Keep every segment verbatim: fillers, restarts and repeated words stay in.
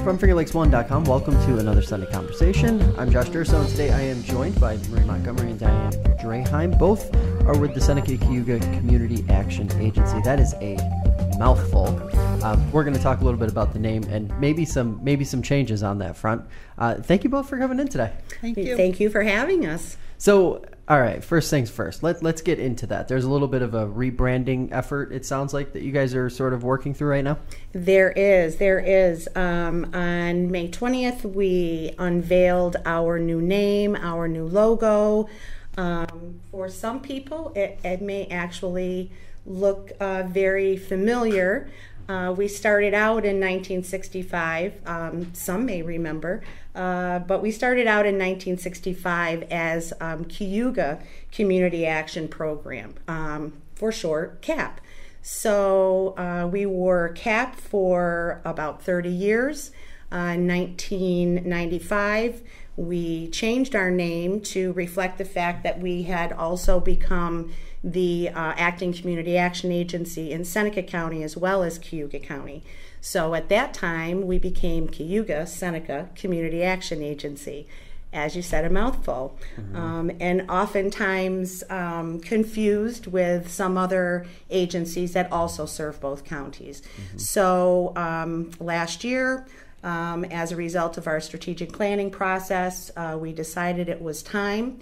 from Finger Lakes one dot com. Welcome to another Sunday Conversation. I'm Josh Durso, and today I am joined by Marie Montgomery and Diane Draheim. Both are with the Seneca-Cayuga Community Action Agency. That is a mouthful. Uh, we're going to talk a little bit about the name and maybe some maybe some changes on that front. Uh, thank you both for coming in today. Thank you. Thank you for having us. So, all right, first things first. Let, let's get into that. There's a little bit of a rebranding effort, it sounds like, that you guys are sort of working through right now. There is. There is. Um, on May twentieth, we unveiled our new name, our new logo. Um, for some people, it, it may actually look uh, very familiar. Uh, we started out in nineteen sixty-five, um, some may remember, uh, but we started out in nineteen sixty-five as um, Cayuga Community Action Program, um, for short, CAP. So uh, we were CAP for about thirty years. Uh, in nineteen ninety-five, we changed our name to reflect the fact that we had also become the uh, acting community action agency in Seneca County as well as Cayuga County. So at that time, we became Cayuga Seneca Community Action Agency. As you said, a mouthful, mm-hmm. um, and oftentimes um, confused with some other agencies that also serve both counties. Mm-hmm. So um, last year, um, as a result of our strategic planning process, uh, we decided it was time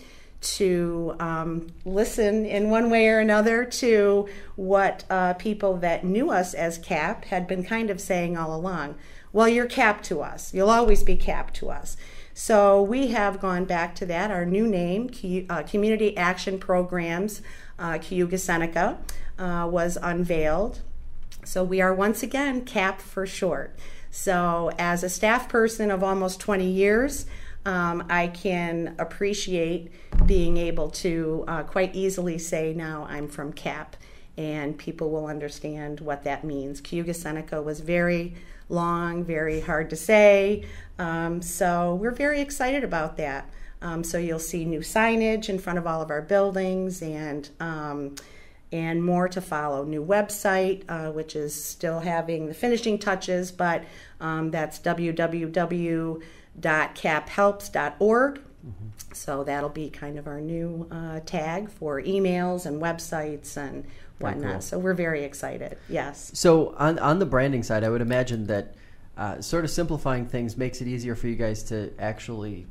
to um, listen in one way or another to what uh, people that knew us as CAP had been kind of saying all along. Well, you're CAP to us. You'll always be CAP to us. So we have gone back to that. Our new name, uh, Community Action Programs, uh, Cayuga Seneca, uh, was unveiled. So we are once again CAP for short. So as a staff person of almost twenty years, Um, I can appreciate being able to uh, quite easily say now I'm from CAP, and people will understand what that means. Cayuga Seneca was very long, very hard to say, um, so we're very excited about that. Um, so you'll see new signage in front of all of our buildings, and um, and more to follow. New website, uh, which is still having the finishing touches, but um, that's w w w dot cap helps dot org. Mm-hmm. So that'll be kind of our new uh, tag for emails and websites and whatnot. Cool. So we're very excited. Yes. So on on the branding side, I would imagine that uh, sort of simplifying things makes it easier for you guys to actually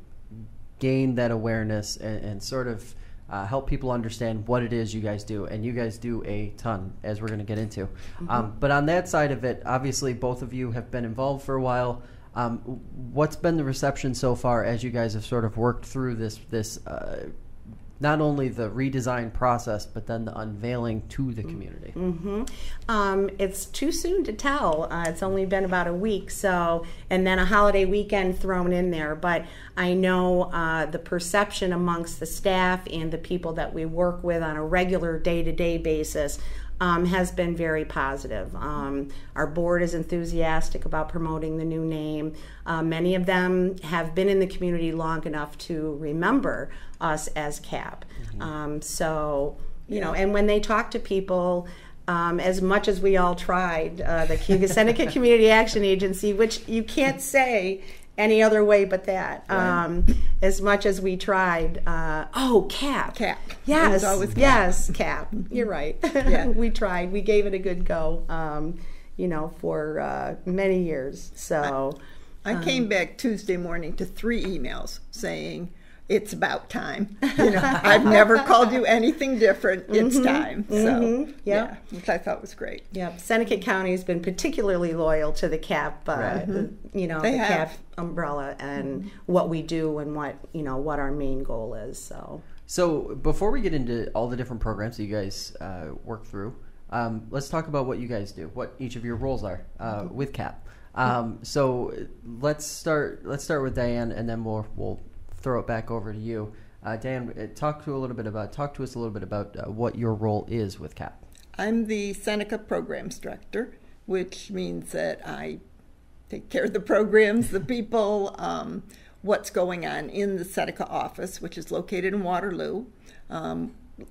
gain that awareness and, and sort of uh, help people understand what it is you guys do. And you guys do a ton, as we're going to get into. Mm-hmm. Um, but on that side of it, obviously both of you have been involved for a while. Um, what's been the reception so far as you guys have sort of worked through this, this uh, not only the redesign process, but then the unveiling to the community? Mm-hmm. Um, it's too soon to tell. Uh, it's only been about a week, so, and then a holiday weekend thrown in there. But I know uh, the perception amongst the staff and the people that we work with on a regular day-to-day basis Um, has been very positive. Um, our board is enthusiastic about promoting the new name. Uh, many of them have been in the community long enough to remember us as CAP. Mm-hmm. um, so, you know, and when they talk to people, um, as much as we all tried, uh, the Cayuga Seneca Community Action Agency, which you can't say any other way but that. Right. Um, as much as we tried, uh, oh, CAP. CAP. Yes, It was always CAP. yes, CAP. You're right. Yeah. We tried. We gave it a good go, um, you know, for uh, many years. So I, I um, came back Tuesday morning to three emails saying, it's about time. You know, I've never called you anything different. It's mm-hmm, time. So, mm-hmm, yep. yeah, which I thought was great. Yep. Seneca County has been particularly loyal to the CAP, uh, Right. mm-hmm. you know, They the have. CAP umbrella and mm-hmm. what we do and what, you know, what our main goal is. So, So before we get into all the different programs that you guys uh, work through, um, let's talk about what you guys do, what each of your roles are uh, with CAP. Um, so let's start. Let's start with Diane, and then we'll we'll throw it back over to you. Uh, Dan, talk to a little bit about talk to us a little bit about uh, what your role is with CAP. I'm the Seneca Programs Director, which means that I take care of the programs, the people, um, what's going on in the Seneca office, which is located in Waterloo. Um,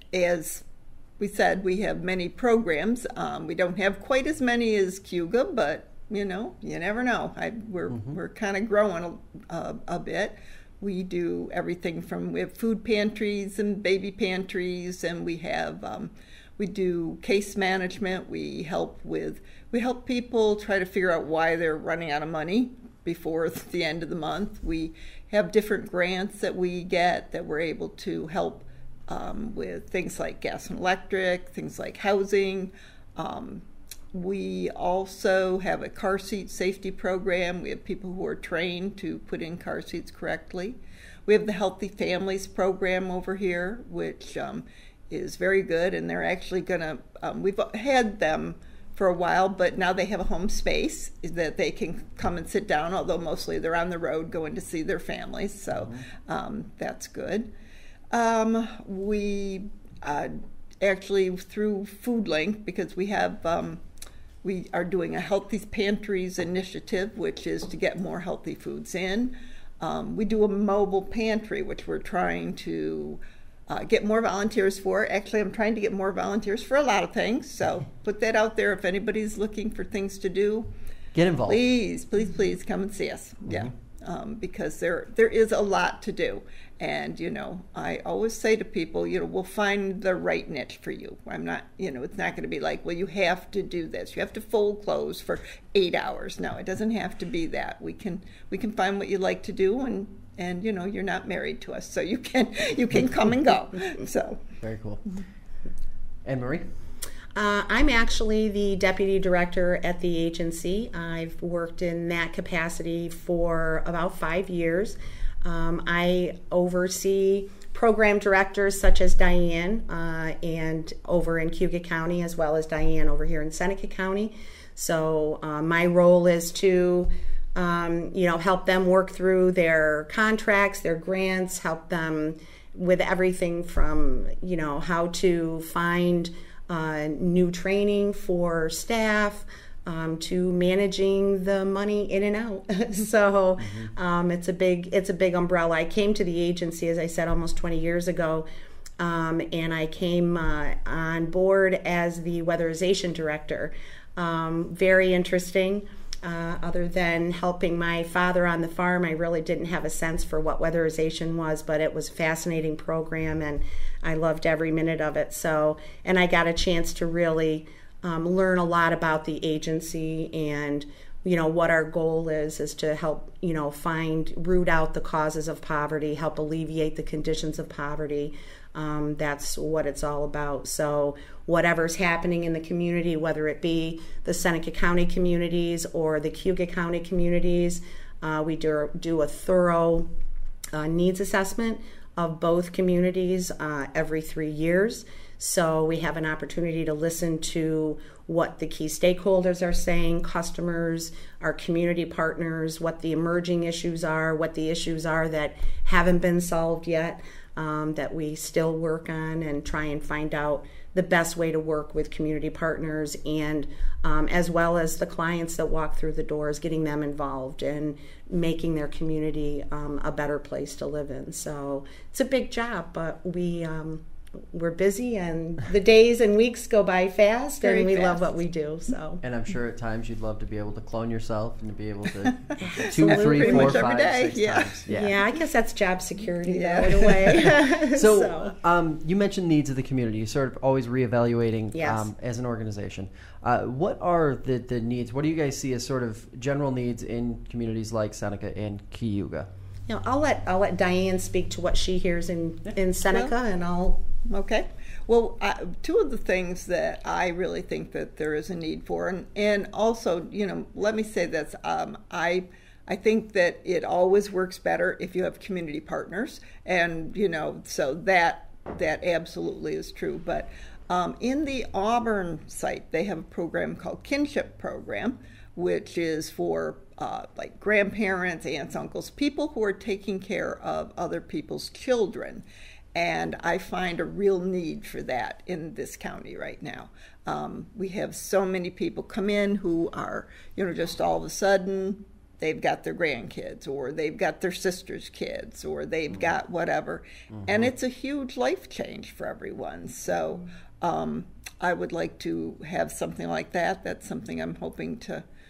as we said, we have many programs. Um, we don't have quite as many as Cayuga, but you know, you never know. I, we're mm-hmm. we're kind of growing a, a, a bit. We do everything from, we have food pantries and baby pantries, and we have, um, we do case management. We help with, we help people try to figure out why they're running out of money before the end of the month. We have different grants that we get that we're able to help um, with things like gas and electric, things like housing. Um, we also have a car seat safety program. We have people who are trained to put in car seats correctly. We have the Healthy Families program over here, which um, is very good, and they're actually going to, um, we've had them for a while, but now they have a home space that they can come and sit down, although mostly they're on the road going to see their families, so um, that's good. Um, we uh, actually, through Food Link, because we have, um, we are doing a Healthy Pantries initiative, which is to get more healthy foods in. Um, we do a mobile pantry, which we're trying to Uh, get more volunteers for. Actually, I'm trying to get more volunteers for a lot of things, so put that out there. If anybody's looking for things to do, get involved. Please, please, please come and see us. Mm-hmm. Yeah, um, because there there is a lot to do, and you know, I always say to people, you know, we'll find the right niche for you. I'm not, you know, it's not going to be like, well, you have to do this. You have to fold clothes for eight hours. No, it doesn't have to be that. We can we can find what you like to do, and. And you know, you're not married to us, so you can you can come and go. So very cool. Anne Marie? Uh, I'm actually the deputy director at the agency. I've worked in that capacity for about five years. Um, I oversee program directors such as Diane uh, and over in Cayuga County, as well as Diane over here in Seneca County. So uh, my role is to Um, you know, help them work through their contracts, their grants, help them with everything from, you know, how to find uh, new training for staff um, to managing the money in and out. So mm-hmm. um, it's a big, it's a big umbrella. I came to the agency, as I said, almost twenty years ago, um, and I came uh, on board as the weatherization director. Um, very interesting. Uh, other than helping my father on the farm, I really didn't have a sense for what weatherization was, but it was a fascinating program, and I loved every minute of it. So, and I got a chance to really um, learn a lot about the agency, and you know what our goal is is to help you know find root out the causes of poverty, help alleviate the conditions of poverty. Um, that's what it's all about. So whatever's happening in the community, whether it be the Seneca County communities or the Cayuga County communities, uh, we do, do a thorough uh, needs assessment of both communities uh, every three years. So we have an opportunity to listen to what the key stakeholders are saying, customers, our community partners, what the emerging issues are, what the issues are that haven't been solved yet. Um, that we still work on, and try and find out the best way to work with community partners, and um, as well as the clients that walk through the doors, getting them involved and making their community um, a better place to live in. So it's a big job, but we um, we're busy, and the days and weeks go by fast, Very and we fast. love what we do. So, and I'm sure at times you'd love to be able to clone yourself and to be able to two, Pretty three, four, much every five, day. six Yeah. times. yeah. yeah, I guess that's job security, Yeah. though, in a way. So, so. Um, you mentioned needs of the community. You're sort of always reevaluating Yes. um, as an organization. Uh, what are the, the needs? What do you guys see as sort of general needs in communities like Seneca and Cayuga? You know, I'll let I'll let Diane speak to what she hears in in Seneca, Well, and I'll. Okay. Well, uh, two of the things that I really think that there is a need for, and, and also, you know, let me say this, um, I I think that it always works better if you have community partners, and, you know, so that that absolutely is true. But um, in the Auburn site, they have a program called Kinship Program, which is for uh, like grandparents, aunts, uncles, people who are taking care of other people's children. And I find a real need for that in this county right now. Um, we have so many people come in who are, you know, just all of a sudden they've got their grandkids, or they've got their sister's kids, or they've got whatever. Mm-hmm. And it's a huge life change for everyone. So um, I would like to have something like that. That's something I'm hoping to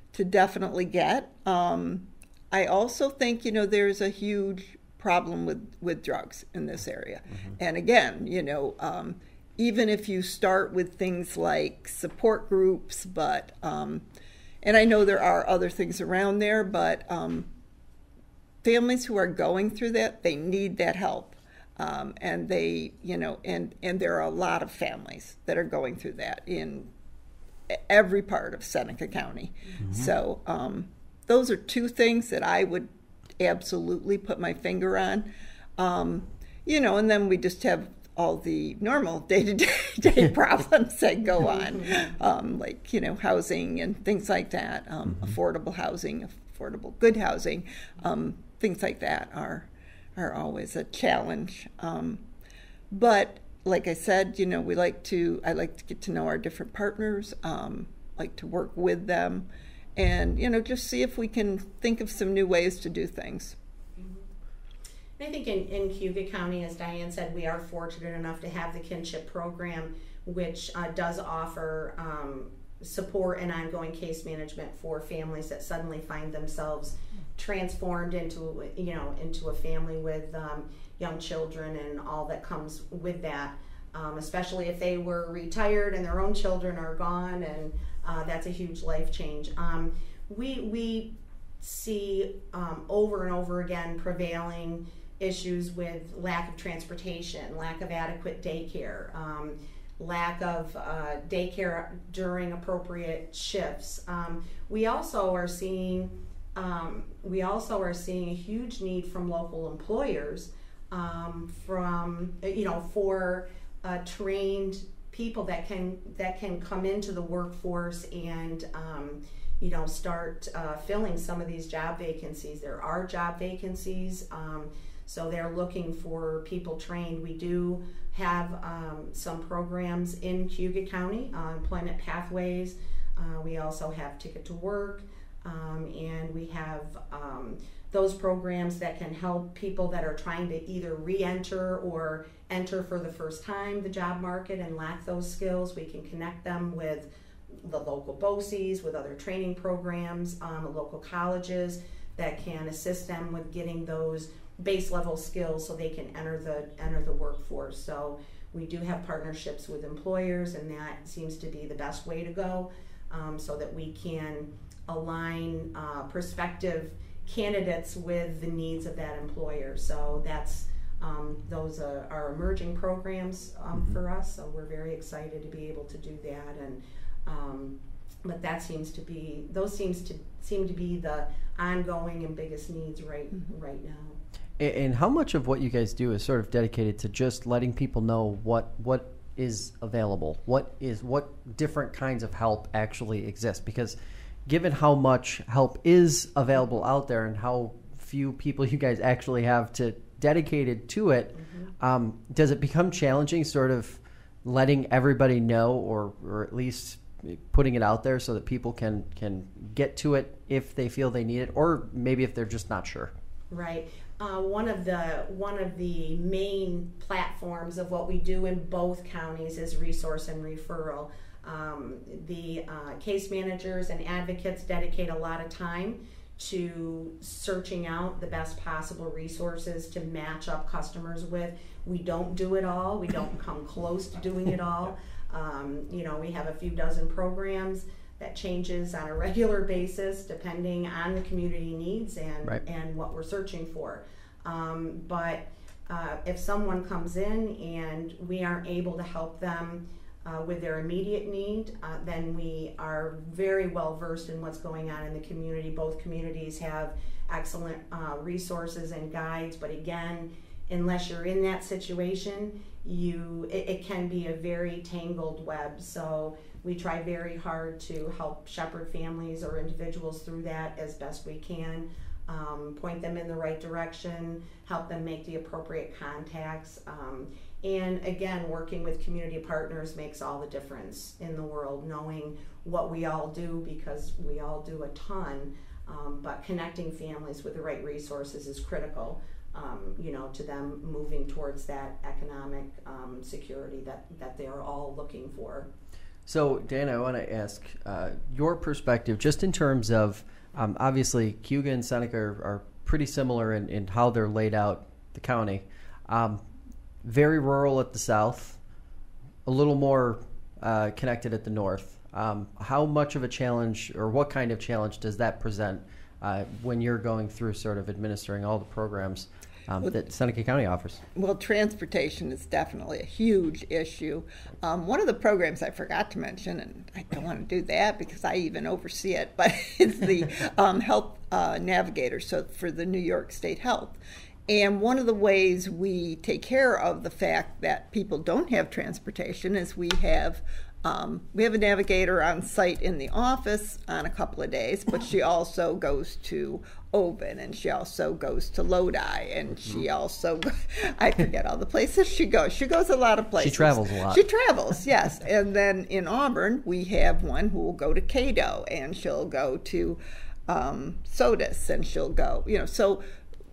to definitely get. Um, I also think, you know, there's a huge problem with, with drugs in this area. Mm-hmm. And again, you know, um, even if you start with things like support groups, but, um, and I know there are other things around there, but um, families who are going through that, they need that help. Um, and they, you know, and, and there are a lot of families that are going through that in every part of Seneca County. Mm-hmm. So um, those are two things that I would absolutely put my finger on. Um, you know, and then we just have all the normal day-to-day problems that go on, um, like, you know, housing and things like that, um, mm-hmm. affordable housing, affordable good housing, um, things like that are are always a challenge. Um, but like I said, you know, we like to, I like to get to know our different partners, um, like to work with them, and, you know, just see if we can think of some new ways to do things. I think in, in Cayuga County, as Diane said, we are fortunate enough to have the kinship program, which uh, does offer um, support and ongoing case management for families that suddenly find themselves transformed into, you know, into a family with um, young children and all that comes with that, um, especially if they were retired and their own children are gone, and uh, that's a huge life change. Um, we, we see um, over and over again prevailing issues with lack of transportation, lack of adequate daycare, um, lack of uh, daycare during appropriate shifts. Um, we also are seeing um, we also are seeing a huge need from local employers, um, from you know for uh, trained people that can that can come into the workforce and um, you know start uh, filling some of these job vacancies. There are job vacancies. Um, So they're looking for people trained. We do have um, some programs in Cayuga County, uh, employment pathways. Uh, we also have Ticket to Work, um, and we have um, those programs that can help people that are trying to either re-enter or enter for the first time the job market and lack those skills. We can connect them with the local B O C Es, with other training programs, um, local colleges that can assist them with getting those base level skills so they can enter the enter the workforce. So we do have partnerships with employers, and that seems to be the best way to go, um, so that we can align uh, prospective candidates with the needs of that employer. So that's um, those are, are emerging programs um, mm-hmm. for us. So we're very excited to be able to do that. And um, but that seems to be those seems to seem to be the ongoing and biggest needs right mm-hmm. right now. And how much of what you guys do is sort of dedicated to just letting people know what what is available, what is what different kinds of help actually exist? Because given how much help is available out there and how few people you guys actually have to dedicated to it, mm-hmm. um, does it become challenging, sort of letting everybody know, or or at least putting it out there so that people can can get to it if they feel they need it, or maybe if they're just not sure? Right. Uh, one of the one of the main platforms of what we do in both counties is resource and referral. Um, the uh, case managers and advocates dedicate a lot of time to searching out the best possible resources to match up customers with. We don't do it all. We don't come close to doing it all. Um, you know, we have a few dozen programs that changes on a regular basis depending on the community needs and, right. and what we're searching for. Um, but uh, if someone comes in and we aren't able to help them uh, with their immediate need, uh, then we are very well versed in what's going on in the community. Both communities have excellent uh, resources and guides, but again, unless you're in that situation, you it, it can be a very tangled web. So we try very hard to help shepherd families or individuals through that as best we can, um, point them in the right direction, help them make the appropriate contacts. Um, and again, working with community partners makes all the difference in the world, knowing what we all do, because we all do a ton, um, but connecting families with the right resources is critical, um, you know, to them moving towards that economic um, security that, that they're all looking for. So, Dan, I want to ask uh, your perspective just in terms of, um, obviously, Cayuga and Seneca are, are pretty similar in, in how they're laid out, the county. Um, very rural at the south, a little more uh, connected at the north. Um, how much of a challenge, or what kind of challenge does that present uh, when you're going through sort of administering all the programs um, well, that Seneca County offers? Well, transportation is definitely a huge issue. Um, one of the programs I forgot to mention, and I don't want to do that because I even oversee it, but it's the um, Health uh, Navigator, so for the New York State Health. And one of the ways we take care of the fact that people don't have transportation is we have um, we have a navigator on site in the office on a couple of days, but she also goes to Oban, and she also goes to Lodi, and she also, I forget all the places she goes. She goes a lot of places. She travels a lot. She travels, yes. And then in Auburn, we have one who will go to Cato, and she'll go to um, Sodus, and she'll go, you know, so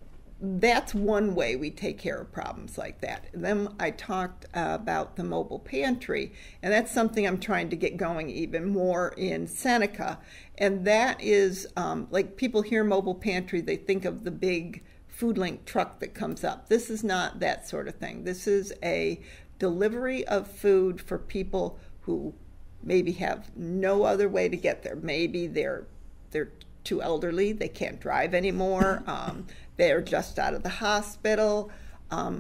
that's one way we take care of problems like that. Then I talked uh, about the mobile pantry, and that's something I'm trying to get going even more in Seneca. And that is, um, like, people hear mobile pantry, they think of the big Food Link truck that comes up. This is not that sort of thing. This is a delivery of food for people who maybe have no other way to get there. Maybe they're they're too elderly, they can't drive anymore, um, they're just out of the hospital, um,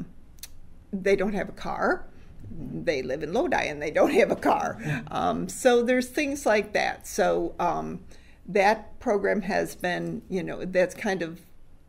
they don't have a car, they live in Lodi and they don't have a car. Um, so there's things like that. So um, that program has been, you know, that's kind of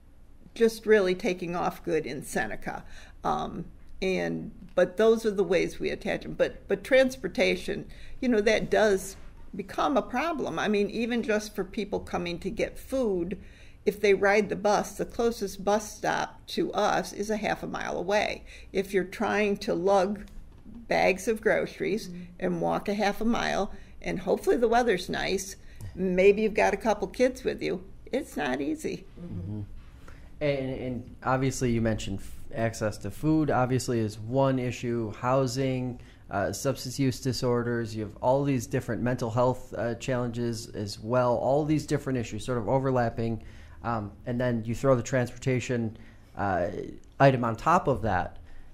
just really taking off good in Seneca. Um, and but those are the ways we attach them. But but transportation, you know, that does become a problem. I mean, even just for people coming to get food, if they ride the bus, the closest bus stop to us is a half a mile away. If you're trying to lug bags of groceries mm-hmm. and walk a half a mile, and hopefully the weather's nice, maybe you've got a couple kids with you, it's not easy. Mm-hmm. And, and obviously you mentioned f- access to food obviously is one issue, housing, Uh, substance use disorders, you have all these different mental health uh, challenges as well, all these different issues sort of overlapping, um, and then you throw the transportation uh, item on top of that,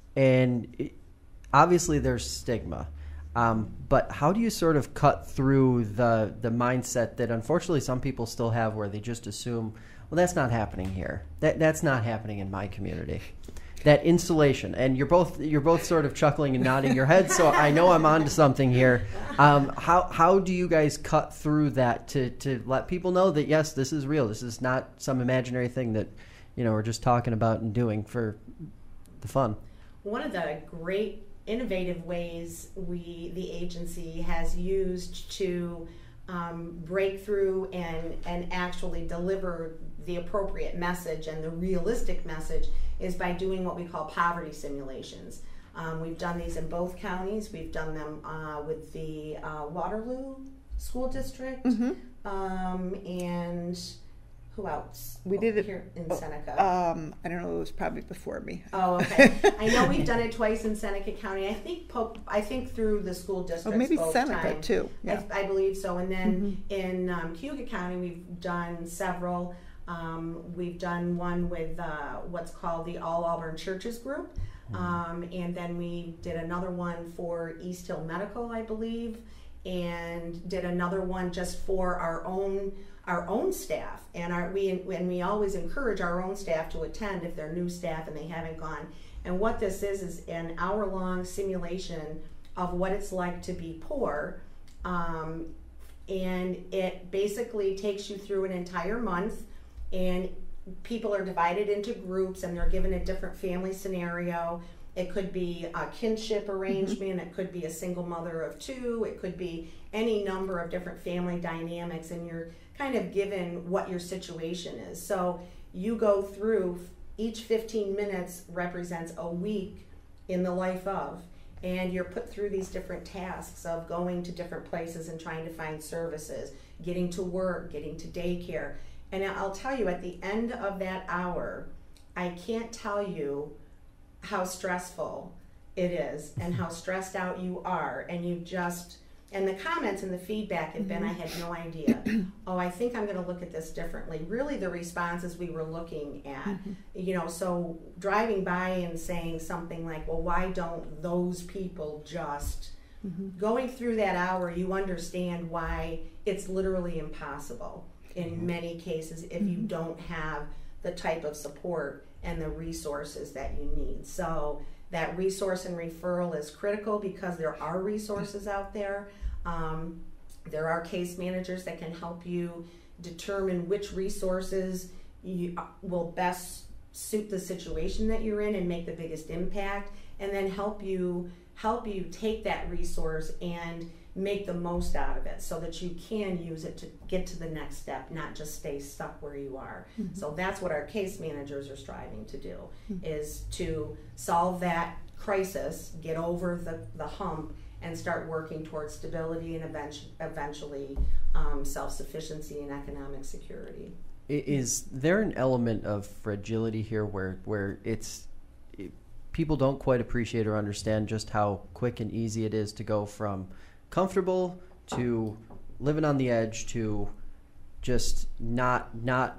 and it, obviously there's stigma, um, but how do you sort of cut through the, the mindset that unfortunately some people still have where they just assume, well, that's not happening here, that that's not happening in my community? That insulation, and you're both you're both sort of chuckling and nodding your heads, so I know I'm onto something here. Um, how how do you guys cut through that to, to let people know that yes, this is real. This is not some imaginary thing that, you know, we're just talking about and doing for the fun. One of the great innovative ways we the agency has used to um, break through and and actually deliver the appropriate message and the realistic message is by doing what we call poverty simulations. Um, we've done these in both counties. We've done them uh, with the uh, Waterloo School District, Mm-hmm. um, and who else? We did it here in oh, Seneca. Um, I don't know. It was probably before me. Oh, okay. I know we've done it twice in Seneca County. I think Pope, I think through the school districts. Oh, maybe both Seneca time. too. Yeah. I, I believe so. And then Mm-hmm. in um, Cayuga County, we've done several. Um, we've done one with uh, what's called the All Auburn Churches Group, um, and then we did another one for East Hill Medical, I believe, and did another one just for our own our own staff. And our we and we always encourage our own staff to attend if they're new staff and they haven't gone. And what this is is an hour-long simulation of what it's like to be poor. Um, and it basically takes you through an entire month, and people are divided into groups and they're given a different family scenario. It could be a kinship arrangement, mm-hmm. It could be a single mother of two, it could be any number of different family dynamics, and you're kind of given what your situation is. So you go through, each fifteen minutes represents a week in the life of, and you're put through these different tasks of going to different places and trying to find services, getting to work, getting to daycare. And I'll tell you, at the end of that hour, I can't tell you how stressful it is and how stressed out you are, and you just And the comments and the feedback have been, I had no idea. Oh, I think I'm going to look at this differently. Really, the responses we were looking at, mm-hmm. you know, so driving by and saying something like, well, why don't those people just, mm-hmm. going through that hour, you understand why it's literally impossible in mm-hmm. many cases if mm-hmm. you don't have the type of support and the resources that you need. So that resource and referral is critical because there are resources out there. Um, there are case managers that can help you determine which resources you will best suit the situation that you're in and make the biggest impact, and then help you help you take that resource and make the most out of it so that you can use it to get to the next step, not just stay stuck where you are. Mm-hmm. So that's what our case managers are striving to do, mm-hmm. is to solve that crisis, get over the, the hump, and start working towards stability and eventually, eventually um, self-sufficiency and economic security. Is there an element of fragility here where, where it's it, people don't quite appreciate or understand just how quick and easy it is to go from comfortable to living on the edge to just not not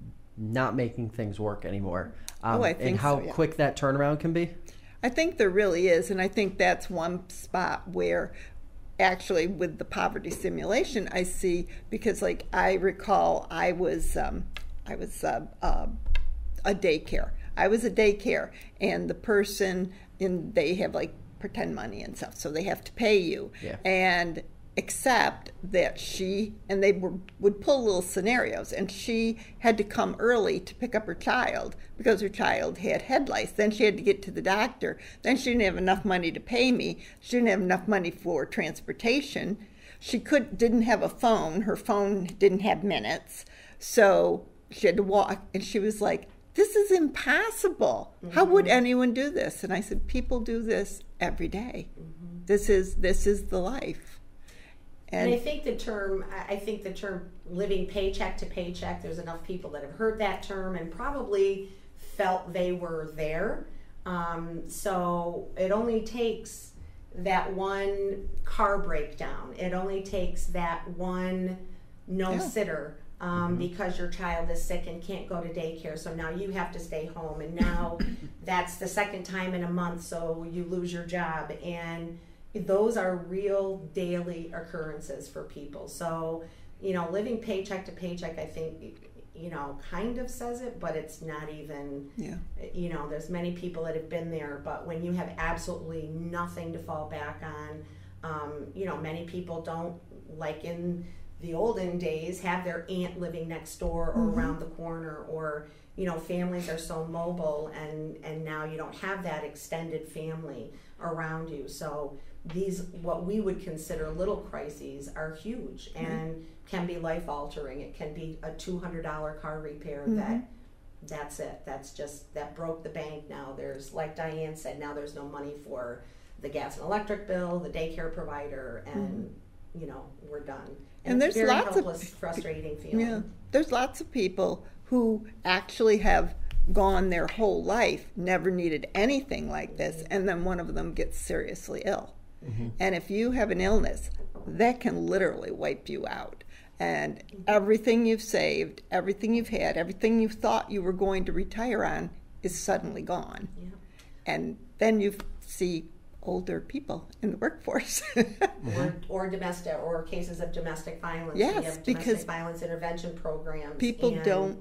not making things work anymore? Um, oh, I think and how so, yeah. quick that turnaround can be? I think there really is, and I think that's one spot where actually with the poverty simulation I see, because like I recall I was um, I was uh, uh, a daycare. I was a daycare, and the person in they have like pretend money and stuff, so they have to pay you, yeah. and except that she and they were, would pull little scenarios, and she had to come early to pick up her child because her child had head lice. Then she had to get to the doctor. Then she didn't have enough money to pay me. She didn't have enough money for transportation. She could didn't have a phone. Her phone didn't have minutes, so she had to walk. And she was like, "This is impossible. Mm-hmm. How would anyone do this?" And I said, "People do this every day. Mm-hmm. This is this is the life." And, and I think the term, I think the term living paycheck to paycheck, there's enough people that have heard that term and probably felt they were there. Um, so it only takes that one car breakdown. It only takes that one no-sitter um, mm-hmm. because your child is sick and can't go to daycare. So now you have to stay home. And now that's the second time in a month, so you lose your job. And those are real daily occurrences for people. So, you know, living paycheck to paycheck, I think, you know, kind of says it, but it's not even, yeah. you know, there's many people that have been there, but when you have absolutely nothing to fall back on, um, you know, many people don't, like in the olden days, have their aunt living next door or mm-hmm. around the corner, or, you know, families are so mobile, and, and now you don't have that extended family around you. So these, what we would consider little crises, are huge and mm-hmm. can be life altering. It can be a two hundred dollar car repair mm-hmm. that that's it. That's just, that broke the bank. Now there's, like Diane said, now there's no money for the gas and electric bill, the daycare provider, and mm-hmm. you know, we're done. And, and there's it's very lots helpless, of frustrating feeling. Yeah, there's lots of people who actually have gone their whole life, never needed anything like this, and then one of them gets seriously ill. Mm-hmm. And if you have an illness, that can literally wipe you out. And everything you've saved, everything you've had, everything you thought you were going to retire on is suddenly gone. Yeah. And then you see older people in the workforce. or, or domestic, or cases of domestic violence. Yes, we have domestic because violence intervention programs. People and don't.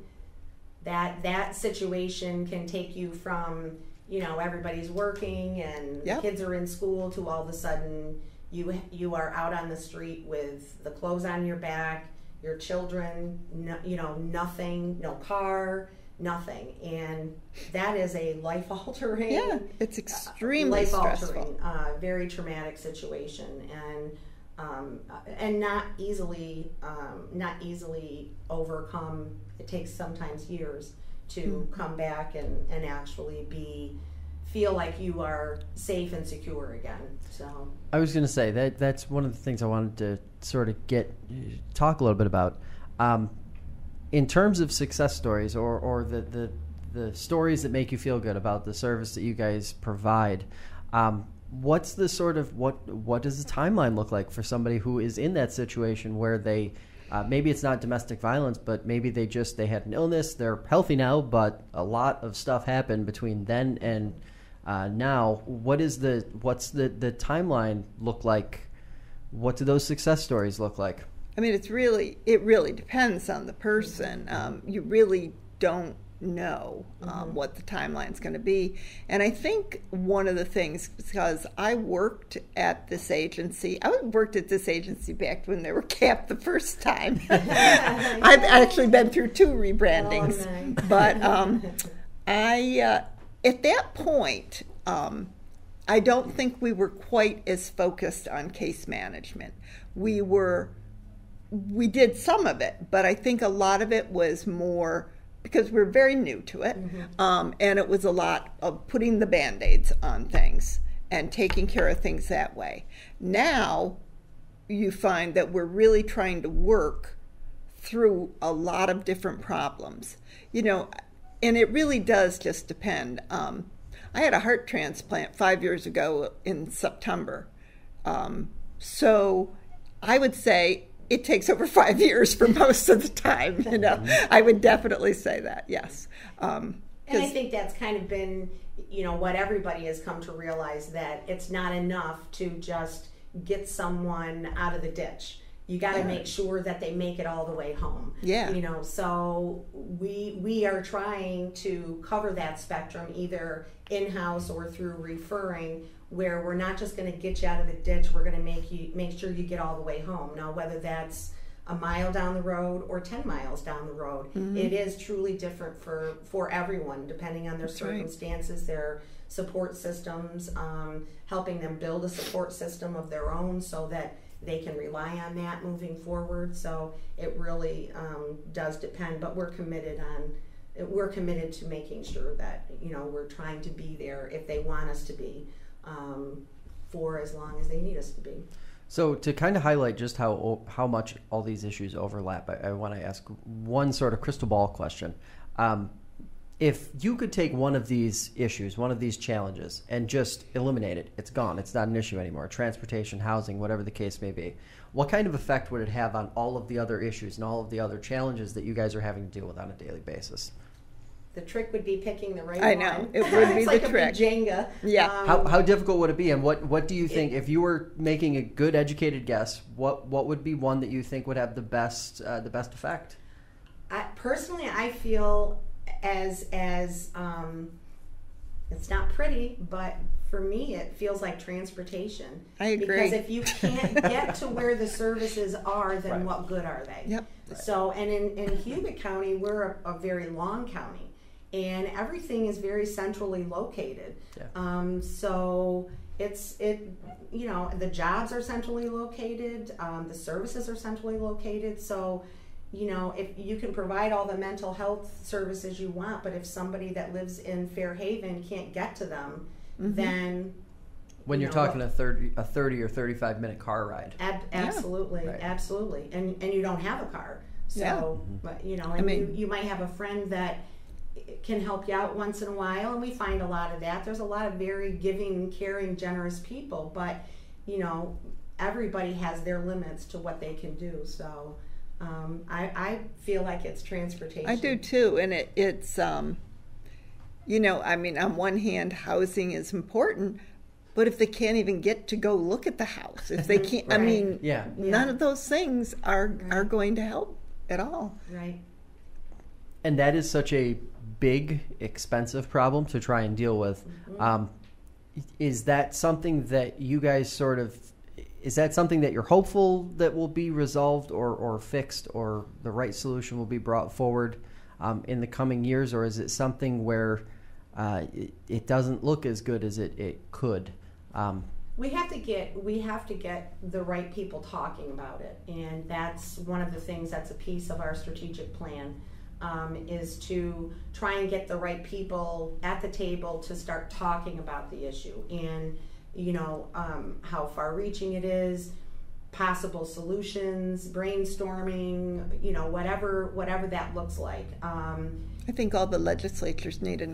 That that situation can take you from, you know, everybody's working and Yep. kids are in school, to all of a sudden you you are out on the street with the clothes on your back, your children, no, you know, nothing, no car, nothing, and that is a life-altering. Yeah, it's extremely uh, life-altering, stressful. uh, very traumatic situation, and um, and not easily um, not easily overcome. It takes sometimes years to mm-hmm. come back and, and actually be feel like you are safe and secure again. So I was going to say that that's one of the things I wanted to sort of get talk a little bit about. Um, in terms of success stories, or, or the, the the stories that make you feel good about the service that you guys provide, um, what's the sort of what what does the timeline look like for somebody who is in that situation where they uh, maybe it's not domestic violence, but maybe they just they had an illness, they're healthy now, but a lot of stuff happened between then and uh, now. What is the what's the the timeline look like? What do those success stories look like? I mean, it's really it really depends on the person. Um, you really don't know um, mm-hmm. what the timeline's going to be. And I think one of the things, because I worked at this agency, I worked at this agency back when they were capped the first time. I've actually been through two rebrandings. Oh, nice. But um, I, uh, at that point, um, I don't think we were quite as focused on case management. We were, we did some of it, but I think a lot of it was more because we're very new to it, mm-hmm. um, and it was a lot of putting the Band-Aids on things and taking care of things that way. Now you find that we're really trying to work through a lot of different problems, you know, and it really does just depend. Um, I had a heart transplant five years ago in September, um, so I would say it takes over five years for most of the time, you know. I would definitely say that, yes. Um, and I think that's kind of been, you know, what everybody has come to realize, that it's not enough to just get someone out of the ditch. You got to yeah. make sure that they make it all the way home. Yeah. You know, so we we are trying to cover that spectrum, either in-house or through referring, where we're not just going to get you out of the ditch, we're going to make you make sure you get all the way home. Now, whether that's a mile down the road or ten miles down the road, mm-hmm. it is truly different for, for everyone, depending on their that's circumstances, right. their support systems, um, helping them build a support system of their own so that they can rely on that moving forward. So it really um, does depend, but we're committed on we're committed to making sure that, you know, we're trying to be there if they want us to be. Um, for as long as they need us to be. So to kind of highlight just how how much all these issues overlap, I, I want to ask one sort of crystal ball question. Um, if you could take one of these issues, one of these challenges, and just eliminate it, it's gone, it's not an issue anymore, transportation, housing, whatever the case may be, what kind of effect would it have on all of the other issues and all of the other challenges that you guys are having to deal with on a daily basis? The trick would be picking the right I one. know, it would be it's the like trick. A big Jenga. Yeah. Um, how, how difficult would it be, and what, what do you think, it, if you were making a good educated guess, what, what would be one that you think would have the best uh, the best effect? I, personally, I feel as as um, it's not pretty, but for me, it feels like transportation. I agree. Because if you can't get to where the services are, then right. what good are they? Yep. Right. So, and in, in Hugot County, we're a, a very long county, and everything is very centrally located. Yeah. Um, so it's it, you know, the jobs are centrally located, um, the services are centrally located. So, you know, if you can provide all the mental health services you want, but if somebody that lives in Fairhaven can't get to them, mm-hmm. then when you you're know, talking a thirty a thirty or thirty-five minute car ride. Ab- absolutely, yeah. right. absolutely, and and you don't have a car, so yeah. mm-hmm. but you know, and I mean, you, you might have a friend that can help you out once in a while, and we find a lot of that. There's a lot of very giving, caring, generous people, but you know, everybody has their limits to what they can do. So um, I, I feel like it's transportation. I do too, and it, it's um, you know, I mean, on one hand, housing is important. But if they can't even get to go look at the house, if they can't, right. I mean, yeah. none yeah. of those things are right. are going to help at all. Right. And that is such a big, expensive problem to try and deal with. Mm-hmm. Um, is that something that you guys sort of, is that something that you're hopeful that will be resolved or, or fixed, or the right solution will be brought forward um, in the coming years? Or is it something where uh, it, it doesn't look as good as it, it could? Um, we have to get we have to get the right people talking about it, and that's one of the things that's a piece of our strategic plan, um, is to try and get the right people at the table to start talking about the issue, and you know um, how far-reaching it is, possible solutions, brainstorming, you know whatever whatever that looks like. Um, I think all the legislatures need a nice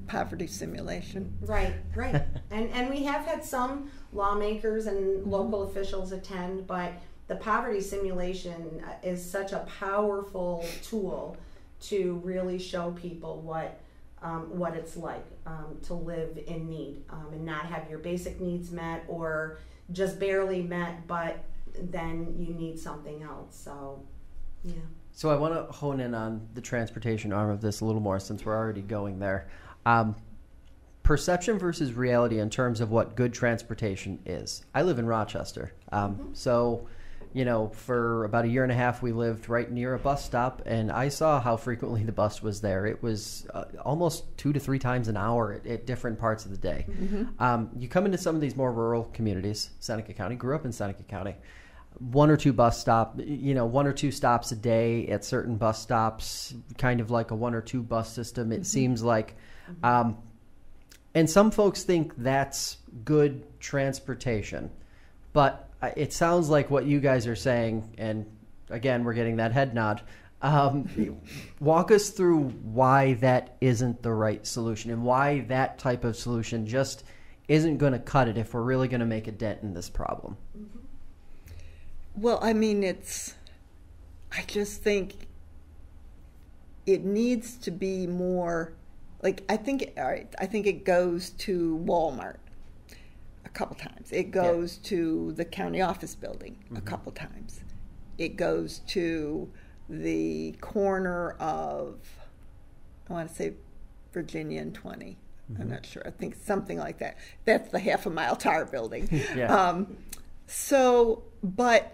poverty simulation. Right, right. and and we have had some lawmakers and Mm-hmm. local officials attend, but the poverty simulation is such a powerful tool to really show people what um, what it's like um, to live in need um, and not have your basic needs met or just barely met, but then you need something else. So, yeah. So I want to hone in on the transportation arm of this a little more since we're already going there. Um, perception versus reality in terms of what good transportation is. I live in Rochester. Um, mm-hmm. So, you know, for about a year and a half, we lived right near a bus stop, and I saw how frequently the bus was there. It was uh, almost two to three times an hour at, at different parts of the day. Mm-hmm. Um, you come into some of these more rural communities, Seneca County, grew up in Seneca County. One or two bus stop, you know, one or two stops a day at certain bus stops, kind of like a one or two bus system, it mm-hmm. seems like. Um, and some folks think that's good transportation. But it sounds like what you guys are saying, and again, we're getting that head nod. Um, walk us through why that isn't the right solution and why that type of solution just isn't going to cut it if we're really going to make a dent in this problem. Mm-hmm. Well, I mean, it's, I just think it needs to be more, like, I think, all right, I think it goes to Walmart a couple times. It goes yeah. to the county office building mm-hmm. a couple times. It goes to the corner of, I want to say Virginia and twenty. Mm-hmm. I'm not sure. I think something like that. That's the half a mile tar building. yeah. Um, so, but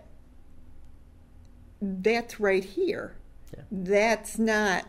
that's right here. Yeah. That's not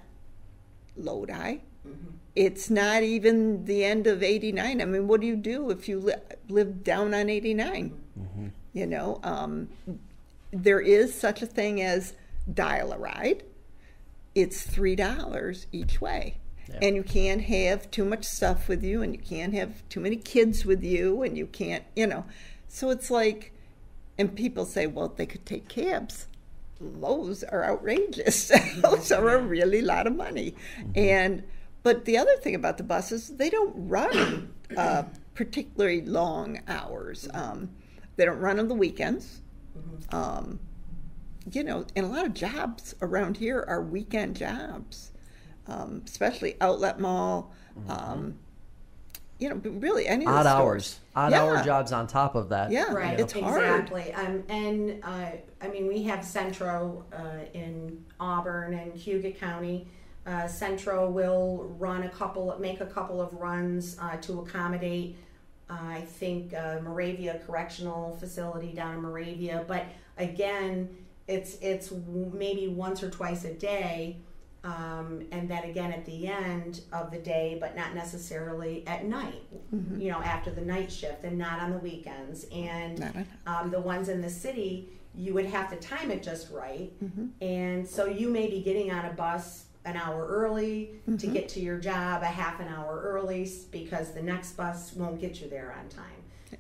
Lodi. Mm-hmm. It's not even the end of eighty-nine. I mean, what do you do if you li- live down on eighty-nine? Mm-hmm. You know, um, there is such a thing as dial a ride. It's three dollars each way. Yeah. And you can't have too much stuff with you, and you can't have too many kids with you, and you can't, you know. So it's like, and people say, well, they could take cabs. Those are outrageous. Those are a really lot of money. Mm-hmm. And but the other thing about the buses, they don't run uh, particularly long hours. Um, they don't run on the weekends. Mm-hmm. Um, you know, and a lot of jobs around here are weekend jobs, um, especially Outlet Mall. Mm-hmm. Um, you know, but really any odd of the hours, stores. odd yeah. hour jobs on top of that. Yeah, right. It's hard. Exactly. Um, and uh, I mean, we have Centro uh, in Auburn and Huguet County. Uh, Centro will run a couple, make a couple of runs uh, to accommodate. Uh, I think uh, Moravia Correctional Facility down in Moravia, but again, it's it's maybe once or twice a day. Um, and then again at the end of the day, but not necessarily at night, mm-hmm. you know, after the night shift, and not on the weekends. And um, the ones in the city, you would have to time it just right. Mm-hmm. And so you may be getting on a bus an hour early mm-hmm. to get to your job a half an hour early because the next bus won't get you there on time.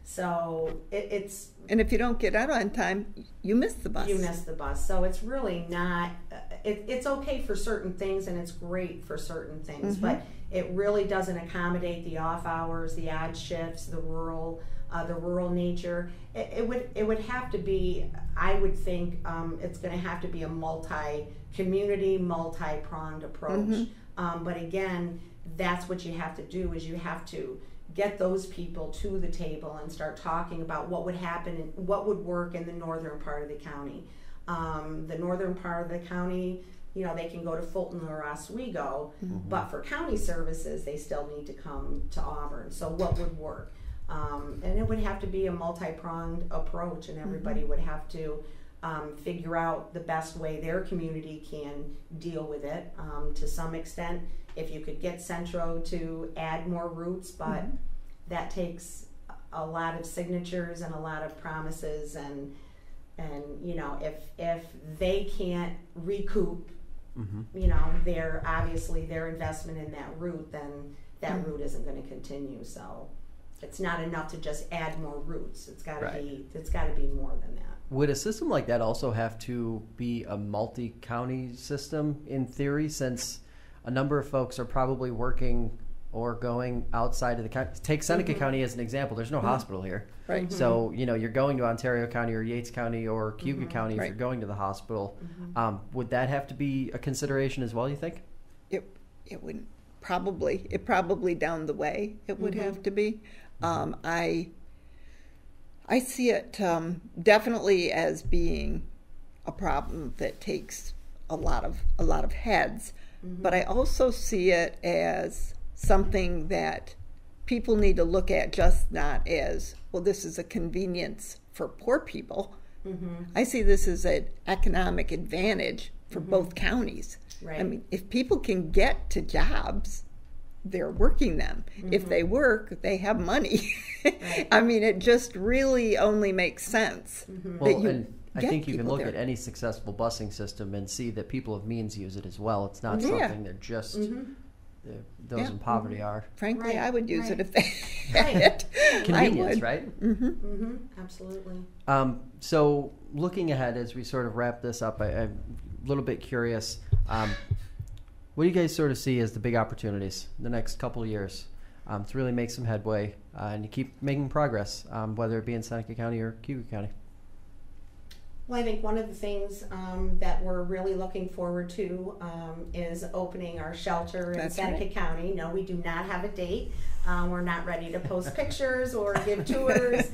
So it, it's... And if you don't get out on time, you miss the bus. You miss the bus. So it's really not... Uh, it, it's okay for certain things, and it's great for certain things, mm-hmm. but it really doesn't accommodate the off hours, the odd shifts, the rural, uh, the rural nature. It, it would it would have to be, I would think, um, it's going to have to be a multi-community, multi-pronged approach. Mm-hmm. Um, but again, that's what you have to do, is you have to get those people to the table and start talking about what would happen and what would work in the northern part of the county. Um, the northern part of the county, you know, they can go to Fulton or Oswego, mm-hmm. but for county services, they still need to come to Auburn. So what would work? Um, and it would have to be a multi-pronged approach, and everybody mm-hmm. would have to um, figure out the best way their community can deal with it. Um, to some extent, if you could get Centro to add more routes, but mm-hmm. that takes a lot of signatures and a lot of promises, and and you know, if if they can't recoup, mm-hmm. you know, their obviously their investment in that route, then that mm-hmm. route isn't going to continue. So it's not enough to just add more routes. It's got to right. be it's got to be more than that. Would a system like that also have to be a multi-county system in theory, since a number of folks are probably working or going outside of the county. Take Seneca Mhm. County as an example. There's no Mhm. hospital here. Right. So, you know, you're going to Ontario County or Yates County or Cayuga Mhm. County if Right. you're going to the hospital. Mhm. Um, would that have to be a consideration as well, you think? It, it would probably, it probably down the way it would Mhm. have to be. Um, I, I see it um, definitely as being a problem that takes a lot of a lot of heads, Mhm. but I also see it as something that people need to look at, just not as, well, this is a convenience for poor people. Mhm. I see this as an economic advantage for Mhm. both counties. Right. I mean, if people can get to jobs, they're working them. If Mhm. they work, they have money. Right. I mean, it just really only makes sense. Mhm. Well, you and I get think you can people look there. at any successful busing system and see that people of means use it as well. It's not Yeah. something that just Mhm. the, those Yeah. in poverty are. Frankly, Right, I would use right. it if they Right. had it. Convenience, right? Mm-hmm. Mhm. Absolutely. Um, so looking ahead as we sort of wrap this up, I, I'm a little bit curious. Um, what do you guys sort of see as the big opportunities in the next couple of years um, to really make some headway uh, and to keep making progress, um, whether it be in Seneca County or Cayuga County? Well, I think one of the things um, that we're really looking forward to um, is opening our shelter in That's Seneca right. County. No, we do not have a date. Um, we're not ready to post pictures or give tours.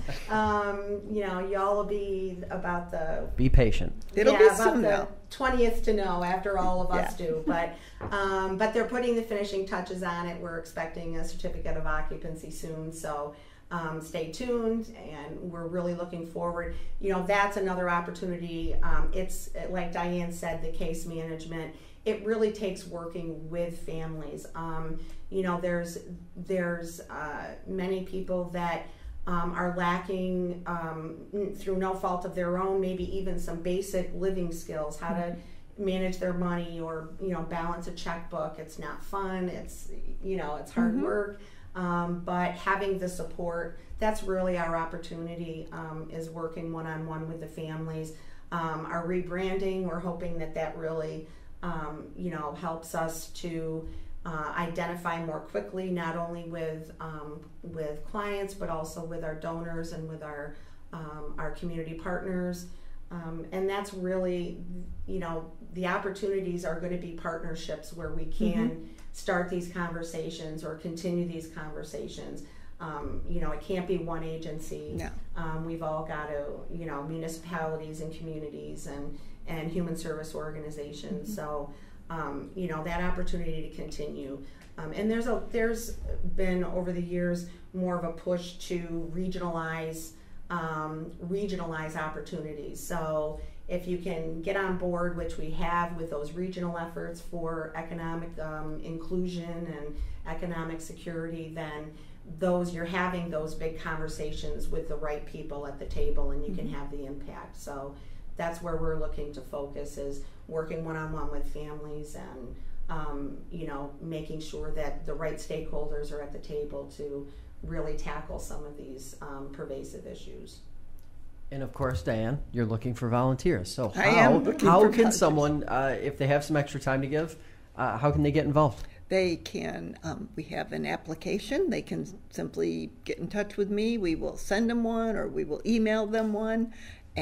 Um, you know, y'all will be about the Be patient. It'll yeah, be about soon, the though. twentieth to know after all of us Yeah. do. But um, but they're putting the finishing touches on it. We're expecting a certificate of occupancy soon. So. Um, stay tuned, and we're really looking forward. You know, that's another opportunity. Um, it's like Diane said, the case management. It really takes working with families. Um, you know, there's there's uh, many people that um, are lacking um, through no fault of their own. Maybe even some basic living skills, how to manage their money, or you know, balance a checkbook. It's not fun. It's you know, it's hard Mhm. work. Um, but having the support, that's really our opportunity, um, is working one-on-one with the families. Um, our rebranding, we're hoping that that really, um, you know, helps us to uh, identify more quickly, not only with um, with clients, but also with our donors and with our um, our community partners. Um, and that's really, you know, the opportunities are going to be partnerships where we can mm-hmm. start these conversations or continue these conversations. Um, you know, it can't be one agency. No. Um, we've all got to, you know, municipalities and communities and, and human service organizations. Mm-hmm. So, um, you know, that opportunity to continue. Um, and there's a there's been over the years more of a push to regionalize um, regionalize opportunities. So if you can get on board, which we have with those regional efforts for economic um, inclusion and economic security, then those you're having those big conversations with the right people at the table, and you mm-hmm. can have the impact. So that's where we're looking to focus, is working one-on-one with families and um, you know, making sure that the right stakeholders are at the table to really tackle some of these um, pervasive issues. And of course, Diane, you're looking for volunteers. So I how, am looking how for can volunteers. someone, uh, if they have some extra time to give, uh, how can they get involved? They can, um, we have an application. They can simply get in touch with me. We will send them one, or we will email them one,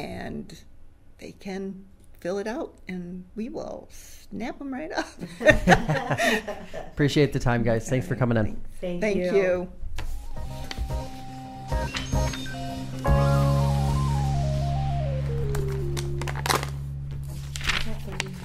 and they can fill it out, and we will snap them right up. Appreciate the time, guys. Thanks for coming in. Thank, Thank you. you.